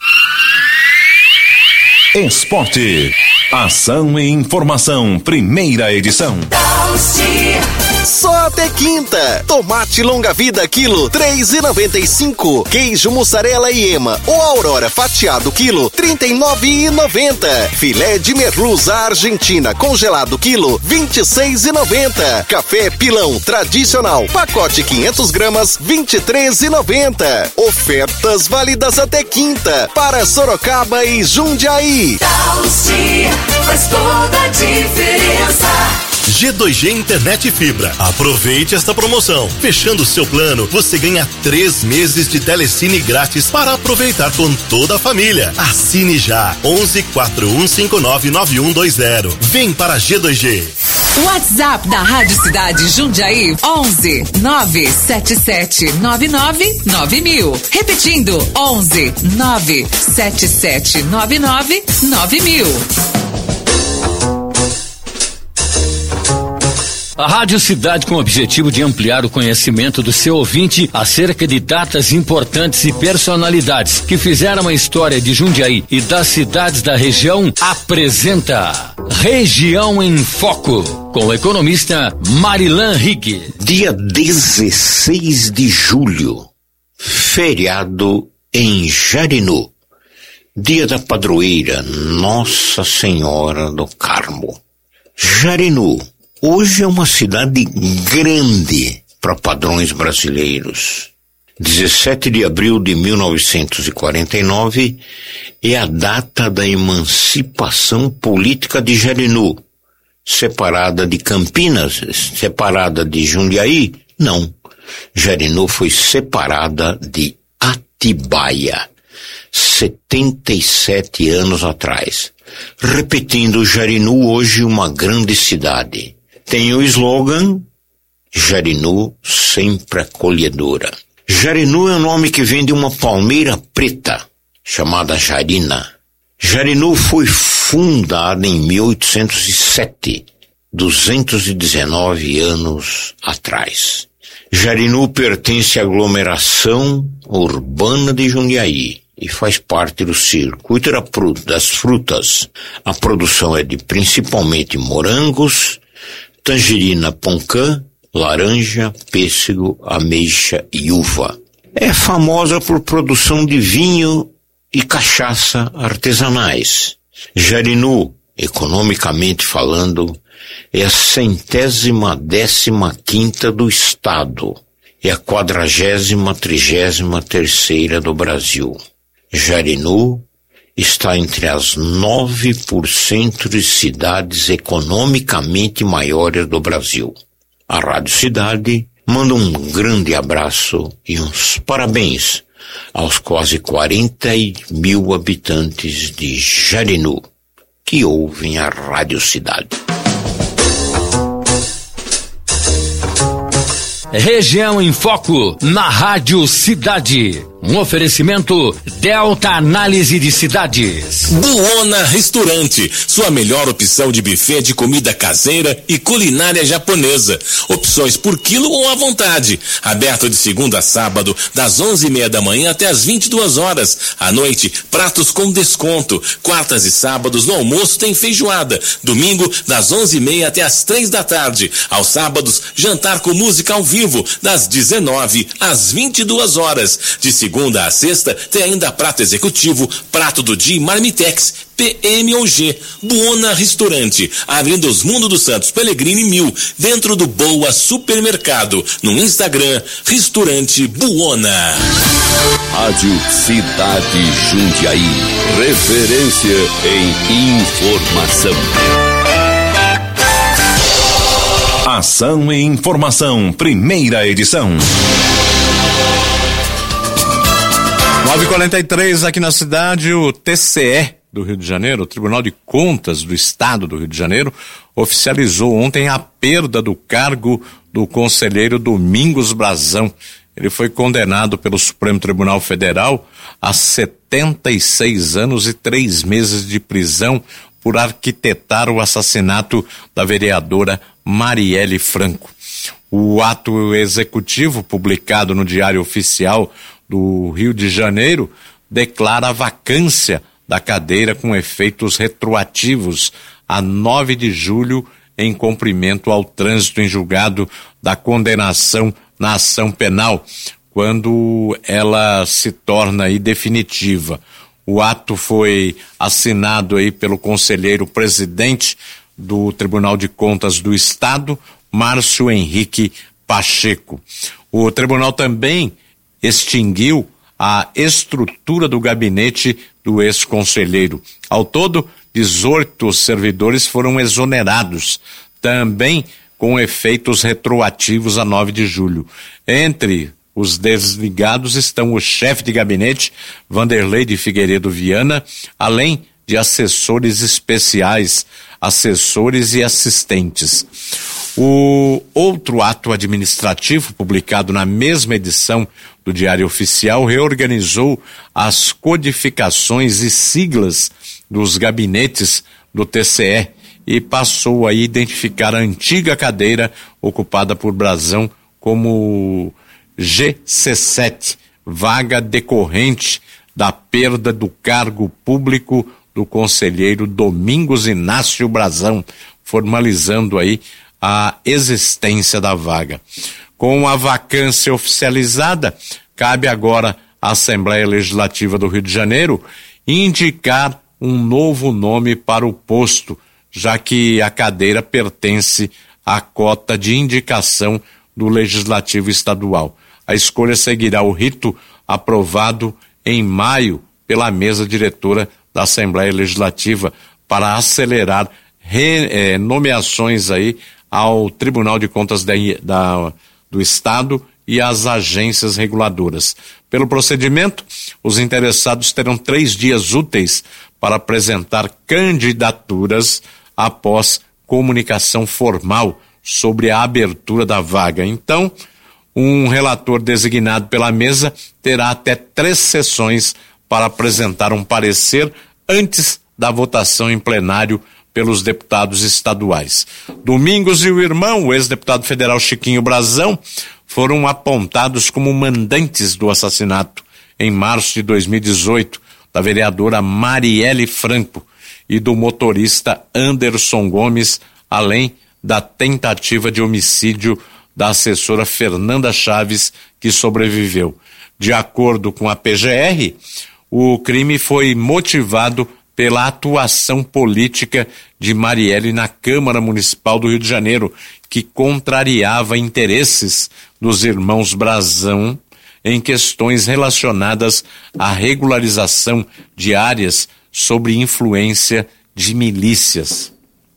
Speaker 10: Esporte. Ação e informação, primeira edição.
Speaker 12: Só até quinta. Tomate longa vida quilo três e noventa e cinco. Queijo mussarela e ema ou aurora fatiado quilo trinta e nove e noventa. Filé de merluza argentina congelado quilo vinte e seis e noventa. Café pilão tradicional pacote quinhentas gramas vinte e três e noventa. Ofertas válidas até quinta para Sorocaba e Jundiaí.
Speaker 13: Faz toda a diferença. G dois G Internet Fibra. Aproveite esta promoção. Fechando seu plano, você ganha três meses de telecine grátis para aproveitar com toda a família. Assine já. onze quatro um cinco nove nove um dois zero. Vem para G dois G.
Speaker 14: WhatsApp da Rádio Cidade Jundiaí onze nove sete sete nove nove nove mil. Repetindo, onze nove sete sete nove nove nove mil.
Speaker 15: A Rádio Cidade, com o objetivo de ampliar o conhecimento do seu ouvinte acerca de datas importantes e personalidades que fizeram a história de Jundiaí e das cidades da região, apresenta Região em Foco, com o economista Marilan Rigg.
Speaker 16: Dia dezesseis de julho, feriado em Jarinu. Dia da padroeira Nossa Senhora do Carmo. Jarinu hoje é uma cidade grande para padrões brasileiros. dezessete de abril de mil novecentos e quarenta e nove é a data da emancipação política de Jarinu, separada de Campinas, separada de Jundiaí. Não, Jarinu foi separada de Atibaia, setenta e sete anos atrás. Repetindo, Jarinu hoje uma grande cidade. Tem o slogan Jarinu sempre acolhedora. Jarinu é o nome que vem de uma palmeira preta chamada Jarina. Jarinu foi fundada em mil oitocentos e sete, duzentos e dezenove anos atrás. Jarinu pertence à aglomeração urbana de Jundiaí e faz parte do circuito das frutas. A produção é de principalmente morangos, tangerina poncã, laranja, pêssego, ameixa e uva. É famosa por produção de vinho e cachaça artesanais. Jarinu, economicamente falando, é a centésima décima quinta do estado. É a quadragésima trigésima terceira do Brasil. Jarinu está entre as nove por cento de cidades economicamente maiores do Brasil. A Rádio Cidade manda um grande abraço e uns parabéns aos quase quarenta mil habitantes de Jarinu que ouvem a Rádio Cidade.
Speaker 15: Região em Foco, na Rádio Cidade. Um oferecimento Delta Análise de Cidades.
Speaker 17: Buona Restaurante, sua melhor opção de buffet de comida caseira e culinária japonesa. Opções por quilo ou à vontade. Aberto de segunda a sábado, das onze e meia da manhã até as vinte e duas horas. À noite, pratos com desconto. Quartas e sábados no almoço tem feijoada. Domingo, das onze e meia até as três da tarde. Aos sábados, jantar com música ao vivo, das dezenove às vinte e duas horas. De segunda a sexta, tem ainda prato executivo, prato do dia Marmitex, P M ou G. Buona Restaurante, Avenida Osmundo dos Santos Pellegrini mil, dentro do Boa Supermercado. No Instagram, Restaurante Buona.
Speaker 18: Rádio Cidade Jundiaí, referência em informação.
Speaker 19: Ação e Informação, primeira edição.
Speaker 2: nove e quarenta e três aqui na cidade, o T C E do Rio de Janeiro, o Tribunal de Contas do Estado do Rio de Janeiro, oficializou ontem a perda do cargo do conselheiro Domingos Brazão. Ele foi condenado pelo Supremo Tribunal Federal a setenta e seis anos e três meses de prisão por arquitetar o assassinato da vereadora Marielle Franco. O ato executivo, publicado no Diário Oficial do Rio de Janeiro, declara a vacância da cadeira com efeitos retroativos a nove de julho, em cumprimento ao trânsito em julgado da condenação na ação penal, quando ela se torna aí definitiva. O ato foi assinado aí pelo conselheiro presidente do Tribunal de Contas do Estado, Márcio Henrique Pacheco. O tribunal também extinguiu a estrutura do gabinete do ex-conselheiro. Ao todo, dezoito servidores foram exonerados, também com efeitos retroativos a nove de julho. Entre os desligados estão o chefe de gabinete, Vanderlei de Figueiredo Viana, além de assessores especiais, assessores e assistentes. O outro ato administrativo, publicado na mesma edição do Diário Oficial, reorganizou as codificações e siglas dos gabinetes do T C E e passou a identificar a antiga cadeira ocupada por Brazão como G C sete, vaga decorrente da perda do cargo público do conselheiro Domingos Inácio Brazão, formalizando aí a existência da vaga. Com a vacância oficializada, cabe agora à Assembleia Legislativa do Rio de Janeiro indicar um novo nome para o posto, já que a cadeira pertence à cota de indicação do Legislativo Estadual. A escolha seguirá o rito aprovado em maio pela mesa diretora da Assembleia Legislativa para acelerar re, eh, nomeações aí ao Tribunal de Contas da, da, do Estado e às agências reguladoras. Pelo procedimento, os interessados terão três dias úteis para apresentar candidaturas após comunicação formal sobre a abertura da vaga. Então, um relator designado pela mesa terá até três sessões para apresentar um parecer antes da votação em plenário pelos deputados estaduais. Domingos e o irmão, o ex-deputado federal Chiquinho Brazão, foram apontados como mandantes do assassinato em março de dois mil e dezoito da vereadora Marielle Franco e do motorista Anderson Gomes, além da tentativa de homicídio da assessora Fernanda Chaves, que sobreviveu. De acordo com a P G R, o crime foi motivado pela atuação política de Marielle na Câmara Municipal do Rio de Janeiro, que contrariava interesses dos irmãos Brazão em questões relacionadas à regularização de áreas sob influência de milícias.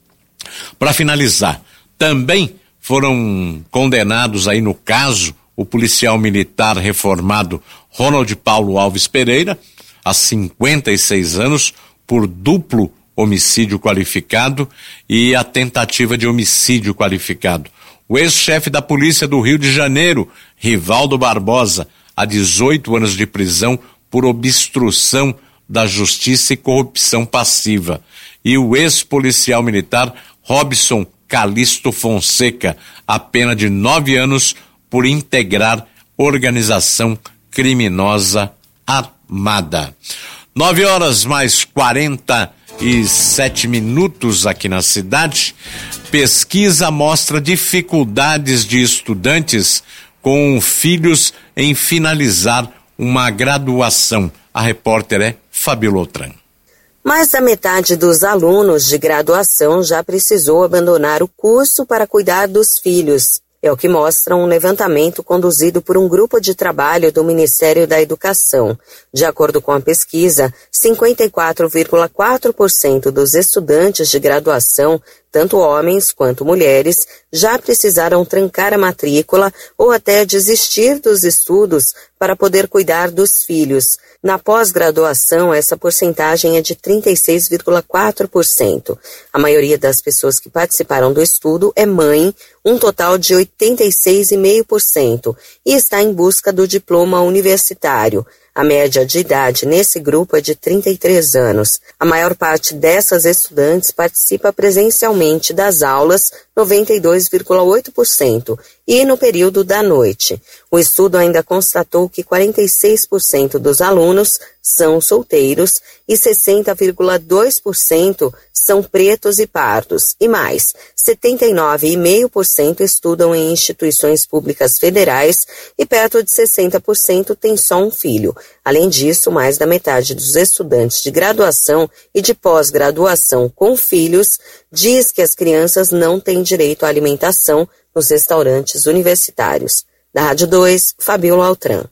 Speaker 2: Para finalizar, também foram condenados aí no caso o policial militar reformado Ronald Paulo Alves Pereira, há cinquenta e seis anos, por duplo homicídio qualificado e a tentativa de homicídio qualificado. O ex-chefe da polícia do Rio de Janeiro, Rivaldo Barbosa, há dezoito anos de prisão por obstrução da justiça e corrupção passiva. E o ex-policial militar Robson Calixto Fonseca, a pena de nove anos por integrar organização criminosa armada. Nove horas mais quarenta e sete minutos aqui na cidade. Pesquisa mostra dificuldades de estudantes com filhos em finalizar uma graduação. A repórter é Fabíola Outram.
Speaker 20: Mais da metade dos alunos de graduação já precisou abandonar o curso para cuidar dos filhos. É o que mostra um levantamento conduzido por um grupo de trabalho do Ministério da Educação. De acordo com a pesquisa, cinquenta e quatro vírgula quatro por cento dos estudantes de graduação, tanto homens quanto mulheres, já precisaram trancar a matrícula ou até desistir dos estudos para poder cuidar dos filhos. Na pós-graduação, essa porcentagem é de trinta e seis vírgula quatro por cento. A maioria das pessoas que participaram do estudo é mãe, um total de oitenta e seis vírgula cinco por cento, e está em busca do diploma universitário. A média de idade nesse grupo é de trinta e três anos. A maior parte dessas estudantes participa presencialmente das aulas, noventa e dois vírgula oito por cento, e no período da noite. O estudo ainda constatou que quarenta e seis por cento dos alunos são solteiros e sessenta vírgula dois por cento são pretos e pardos. E mais, setenta e nove vírgula cinco por cento estudam em instituições públicas federais e perto de sessenta por cento têm só um filho. Além disso, mais da metade dos estudantes de graduação e de pós-graduação com filhos diz que as crianças não têm direito à alimentação nos restaurantes universitários. Da Rádio dois, Fabíola Outram.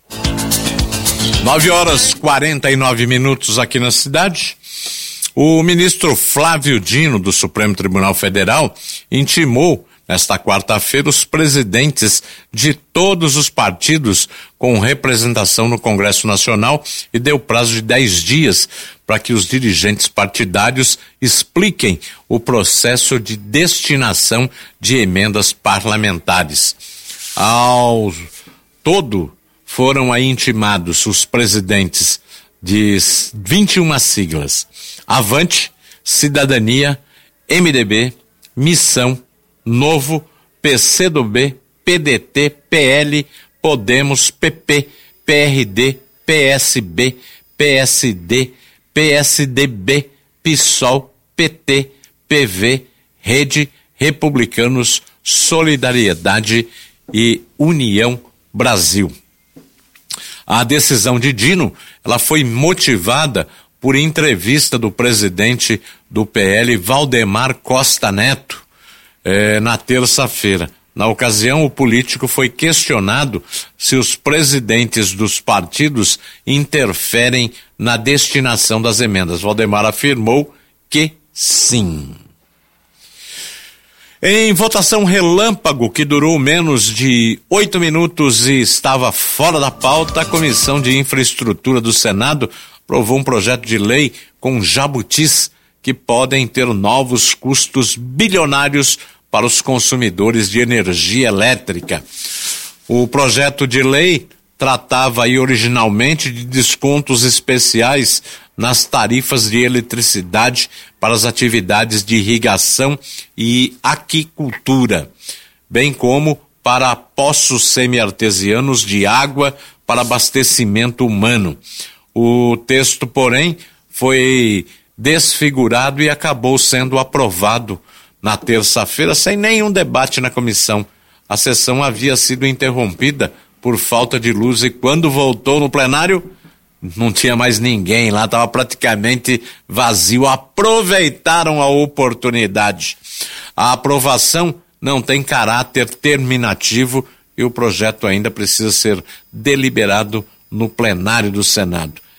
Speaker 2: Nove horas quarenta e nove minutos aqui na cidade. O ministro Flávio Dino, do Supremo Tribunal Federal, intimou nesta quarta-feira os presidentes de todos os partidos com representação no Congresso Nacional e deu prazo de dez dias para que os dirigentes partidários expliquem o processo de destinação de emendas parlamentares. Ao todo, foram aí intimados os presidentes de vinte e uma siglas: Avante, Cidadania, M D B, Missão, Novo, P C do B, P D T, P L, Podemos, P P, P R D, P S B, P S D, P S D B, PSOL, P T, P V, Rede, Republicanos, Solidariedade e União Brasil. A decisão de Dino, ela foi motivada por entrevista do presidente do P L, Valdemar Costa Neto, eh, na terça-feira. Na ocasião, o político foi questionado se os presidentes dos partidos interferem na destinação das emendas. Valdemar afirmou que sim. Em votação relâmpago que durou menos de oito minutos e estava fora da pauta, a Comissão de Infraestrutura do Senado aprovou um projeto de lei com jabutis que podem ter novos custos bilionários para os consumidores de energia elétrica. O projeto de lei tratava aí originalmente de descontos especiais nas tarifas de eletricidade para as atividades de irrigação e aquicultura, bem como para poços semi-artesianos de água para abastecimento humano. O texto, porém, foi desfigurado e acabou sendo aprovado na terça-feira sem nenhum debate na comissão. A sessão havia sido interrompida por falta de luz e quando voltou no plenário, não tinha mais ninguém lá, estava praticamente vazio. Aproveitaram a oportunidade. A aprovação não tem caráter terminativo e o projeto ainda precisa ser deliberado no plenário do Senado.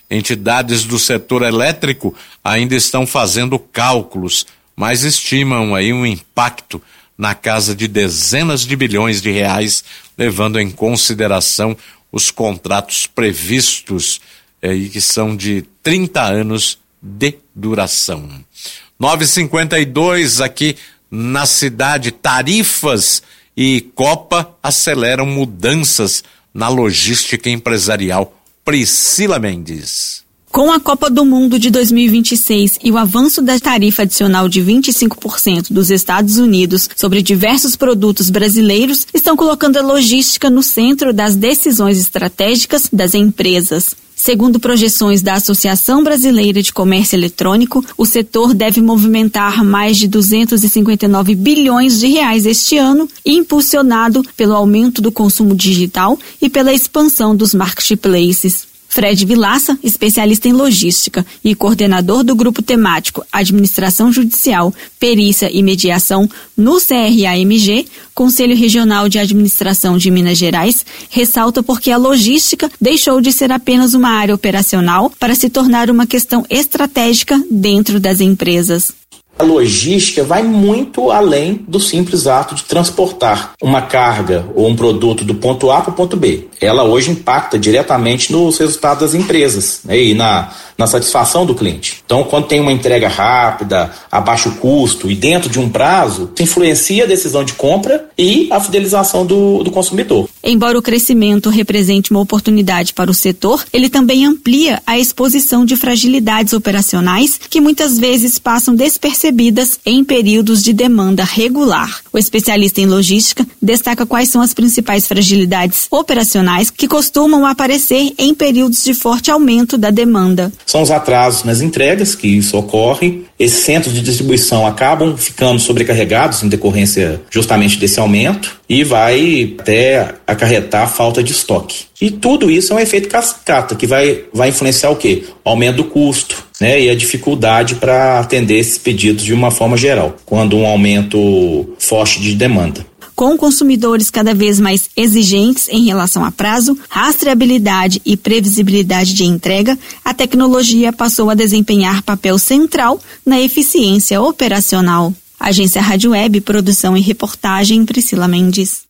Speaker 2: Entidades do setor elétrico ainda estão fazendo cálculos, mas estimam aí um impacto na casa de dezenas de bilhões de reais, levando em consideração os contratos previstos, eh, que são de trinta anos de duração. nove e cinquenta e dois aqui na cidade, tarifas e Copa aceleram mudanças na logística empresarial. Priscila Mendes.
Speaker 21: Com a Copa do Mundo de dois mil e vinte e seis e o avanço da tarifa adicional de vinte e cinco por cento dos Estados Unidos sobre diversos produtos brasileiros, estão colocando a logística no centro das decisões estratégicas das empresas. Segundo projeções da Associação Brasileira de Comércio Eletrônico, o setor deve movimentar mais de duzentos e cinquenta e nove bilhões de reais este ano, impulsionado pelo aumento do consumo digital e pela expansão dos marketplaces. Fred Vilaça, especialista em logística e coordenador do grupo temático Administração Judicial, Perícia e Mediação no C R A M G, Conselho Regional de Administração de Minas Gerais, ressalta porque a logística deixou de ser apenas uma área operacional para se tornar uma questão estratégica dentro das empresas.
Speaker 22: A logística vai muito além do simples ato de transportar uma carga ou um produto do ponto A para o ponto B. Ela hoje impacta diretamente nos resultados das empresas, né, e na, na satisfação do cliente. Então, quando tem uma entrega rápida, a baixo custo e dentro de um prazo, influencia a decisão de compra e a fidelização do, do consumidor.
Speaker 21: Embora o crescimento represente uma oportunidade para o setor, ele também amplia a exposição de fragilidades operacionais que muitas vezes passam despercebidas em períodos de demanda regular. O especialista em logística destaca quais são as principais fragilidades operacionais que costumam aparecer em períodos de forte aumento da demanda.
Speaker 22: São os atrasos nas entregas, que isso ocorre. Esses centros de distribuição acabam ficando sobrecarregados em decorrência justamente desse aumento e vai até acarretar falta de estoque. E tudo isso é um efeito cascata que vai, vai influenciar o quê? O aumento do custo, né? E a dificuldade para atender esses pedidos de uma forma geral, quando um aumento forte de demanda.
Speaker 21: Com consumidores cada vez mais exigentes em relação a prazo, rastreabilidade e previsibilidade de entrega, a tecnologia passou a desempenhar papel central na eficiência operacional. Agência Rádio Web, produção e reportagem, Priscila Mendes.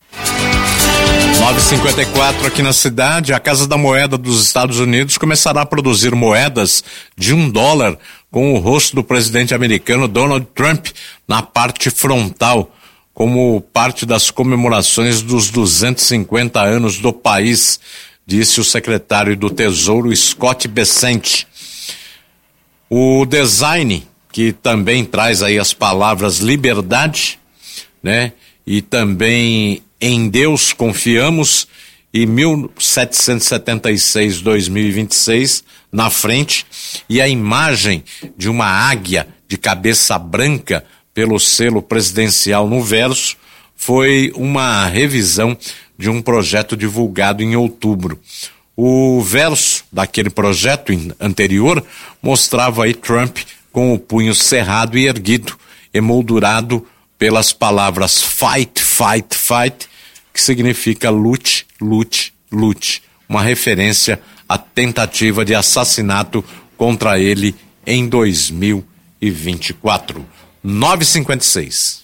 Speaker 2: nove e cinquenta e quatro aqui na cidade, a Casa da Moeda dos Estados Unidos começará a produzir moedas de um dólar com o rosto do presidente americano Donald Trump na parte frontal, como parte das comemorações dos duzentos e cinquenta anos do país, disse o secretário do Tesouro Scott Bessent. O design, que também traz aí as palavras liberdade, né, e também em Deus confiamos, e mil setecentos e setenta e seis, dois mil e vinte e seis na frente, e a imagem de uma águia de cabeça branca pelo selo presidencial no verso, foi uma revisão de um projeto divulgado em outubro. O verso daquele projeto anterior mostrava aí Trump com o punho cerrado e erguido, emoldurado pelas palavras fight, fight, fight, que significa lute, lute, lute, uma referência à tentativa de assassinato contra ele em dois mil e vinte e quatro. nove e cinquenta e seis.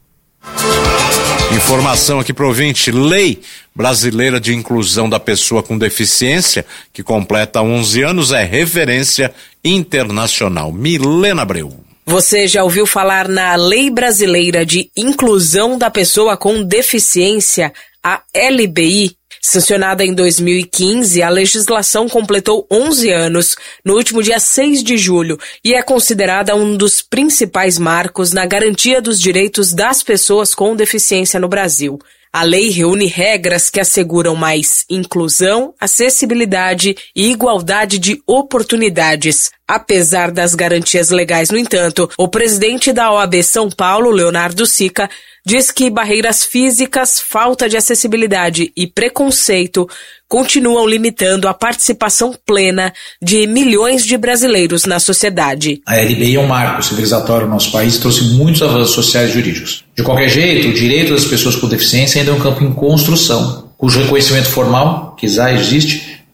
Speaker 2: Informação aqui para o ouvinte: Lei Brasileira de Inclusão da Pessoa com Deficiência, que completa onze anos, é referência internacional. Milena Abreu.
Speaker 23: Você já ouviu falar na Lei Brasileira de Inclusão da Pessoa com Deficiência, a L B I? Sancionada em dois mil e quinze, a legislação completou onze anos no último dia seis de julho e é considerada um dos principais marcos na garantia dos direitos das pessoas com deficiência no Brasil. A lei reúne regras que asseguram mais inclusão, acessibilidade e igualdade de oportunidades. Apesar das garantias legais, no entanto, o presidente da O A B São Paulo, Leonardo Sica, diz que barreiras físicas, falta de acessibilidade e preconceito continuam limitando a participação plena de milhões de brasileiros na sociedade.
Speaker 24: A L B I é um marco civilizatório no nosso país e trouxe muitos avanços sociais e jurídicos. De qualquer jeito, o direito das pessoas com deficiência ainda é um campo em construção, cujo reconhecimento formal, que já existe,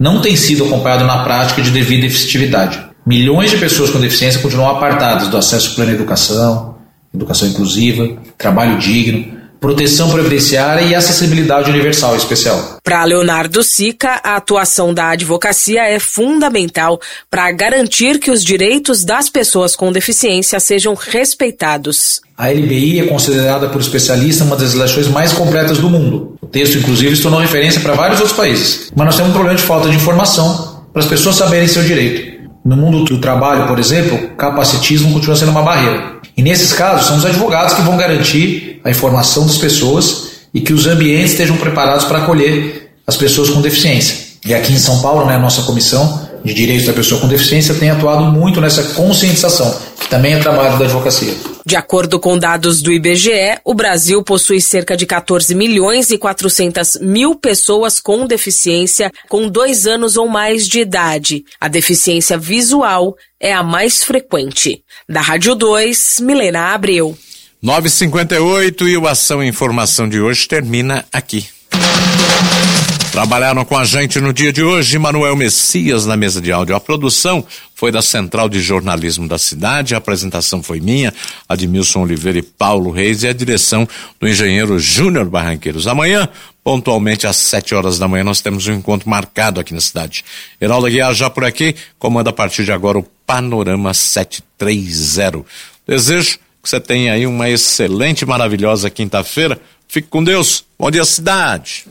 Speaker 24: não tem sido acompanhado na prática de devida efetividade. Milhões de pessoas com deficiência continuam apartadas do acesso pleno à educação, educação inclusiva, trabalho digno, proteção previdenciária e acessibilidade universal e especial.
Speaker 23: Para Leonardo Sica, a atuação da advocacia é fundamental para garantir que os direitos das pessoas com deficiência sejam respeitados.
Speaker 24: A L B I é considerada por especialistas uma das legislações mais completas do mundo. O texto, inclusive, se tornou referência para vários outros países. Mas nós temos um problema de falta de informação para as pessoas saberem seu direito. No mundo do trabalho, por exemplo, o capacitismo continua sendo uma barreira. E nesses casos, são os advogados que vão garantir a informação das pessoas e que os ambientes estejam preparados para acolher as pessoas com deficiência. E aqui em São Paulo, né, a nossa comissão de direitos da pessoa com deficiência tem atuado muito nessa conscientização, que também é trabalho da advocacia.
Speaker 23: De acordo com dados do I B G E, o Brasil possui cerca de quatorze milhões e quatrocentas mil pessoas com deficiência com dois anos ou mais de idade. A deficiência visual é a mais frequente. Da Rádio dois, Milena Abreu.
Speaker 2: nove e cinquenta e oito e o Ação e Informação de hoje termina aqui. Trabalharam com a gente no dia de hoje Manuel Messias na mesa de áudio. A produção foi da Central de Jornalismo da cidade, a apresentação foi minha, Admilson Oliveira e Paulo Reis, e a direção do engenheiro Júnior Barranqueiros. Amanhã, pontualmente às sete horas da manhã, nós temos um encontro marcado aqui na cidade. Heraldo Aguiar já por aqui, comanda a partir de agora o Panorama setecentos e trinta. Desejo que você tenha aí uma excelente, maravilhosa quinta-feira. Fique com Deus. Bom dia, cidade.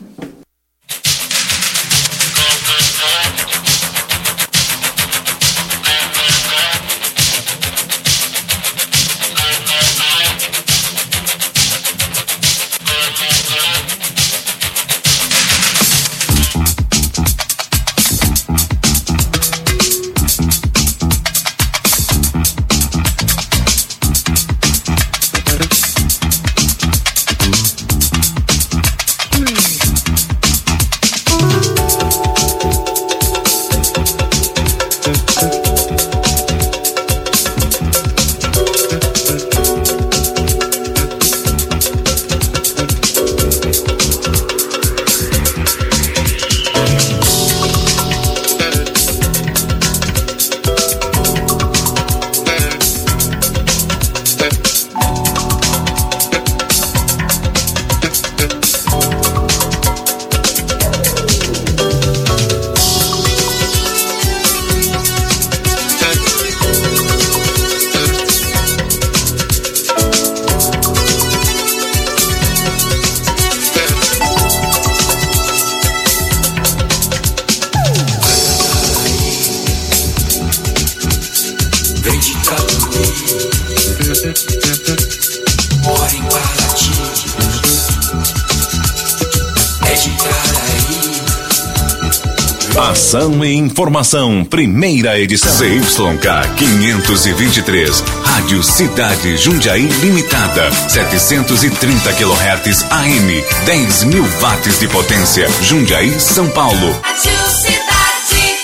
Speaker 19: Ação e Informação, primeira edição. C Y K quinhentos e vinte e três, Rádio Cidade Jundiaí Limitada, setecentos e trinta quilohertz A M, dez mil watts de potência, Jundiaí, São Paulo.
Speaker 1: Rádio Cidade.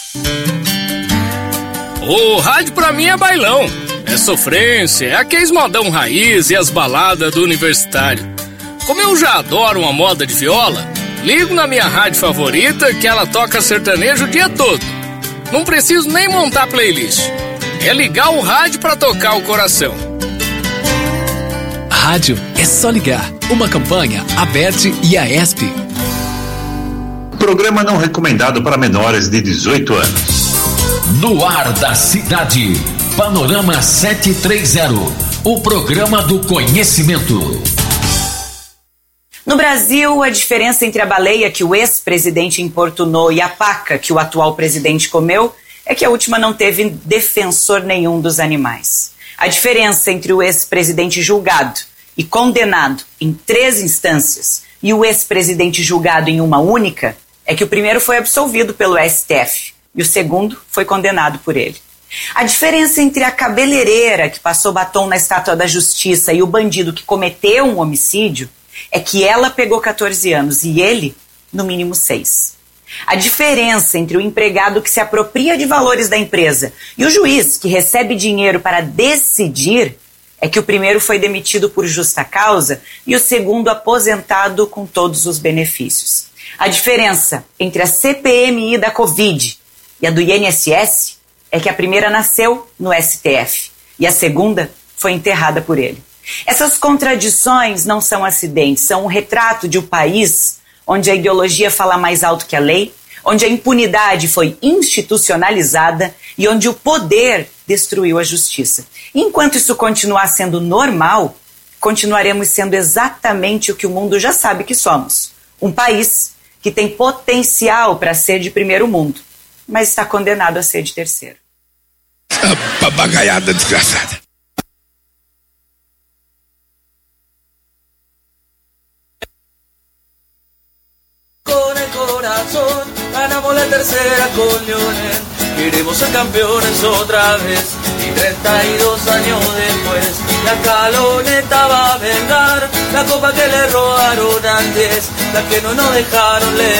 Speaker 3: O rádio pra mim é bailão, é sofrência, é aqueles modão raiz e as baladas do universitário. Como eu já adoro uma moda de viola, ligo na minha rádio favorita que ela toca sertanejo o dia todo. Não preciso nem montar playlist. É ligar o rádio pra tocar o coração.
Speaker 4: Rádio é só ligar. Uma campanha, Aberte e a ESP.
Speaker 19: Programa não recomendado para menores de dezoito anos.
Speaker 15: No ar da cidade, Panorama setecentos e trinta, o programa do conhecimento.
Speaker 5: No Brasil, a diferença entre a baleia que o ex-presidente importunou e a paca que o atual presidente comeu é que a última não teve defensor nenhum dos animais. A diferença entre o ex-presidente julgado e condenado em três instâncias e o ex-presidente julgado em uma única é que o primeiro foi absolvido pelo S T F e o segundo foi condenado por ele. A diferença entre a cabeleireira que passou batom na estátua da justiça e o bandido que cometeu um homicídio é que ela pegou quatorze anos e ele, no mínimo seis. A diferença entre o empregado que se apropria de valores da empresa e o juiz que recebe dinheiro para decidir é que o primeiro foi demitido por justa causa e o segundo aposentado com todos os benefícios. A diferença entre a C P M I da Covid e a do I N S S é que a primeira nasceu no S T F e a segunda foi enterrada por ele. Essas contradições não são acidentes, são um retrato de um país onde a ideologia fala mais alto que a lei, onde a impunidade foi institucionalizada e onde o poder destruiu a justiça. Enquanto isso continuar sendo normal, continuaremos sendo exatamente o que o mundo já sabe que somos. Um país que tem potencial para ser de primeiro mundo, mas está condenado a ser de terceiro.
Speaker 6: A papagaiada desgraçada.
Speaker 7: Con el corazón ganamos la tercera con Lionel. Queremos ser campeones otra vez. Y treinta y dos años después, la Caloneta va a vengar la copa que le robaron antes, la que no nos dejaron leer.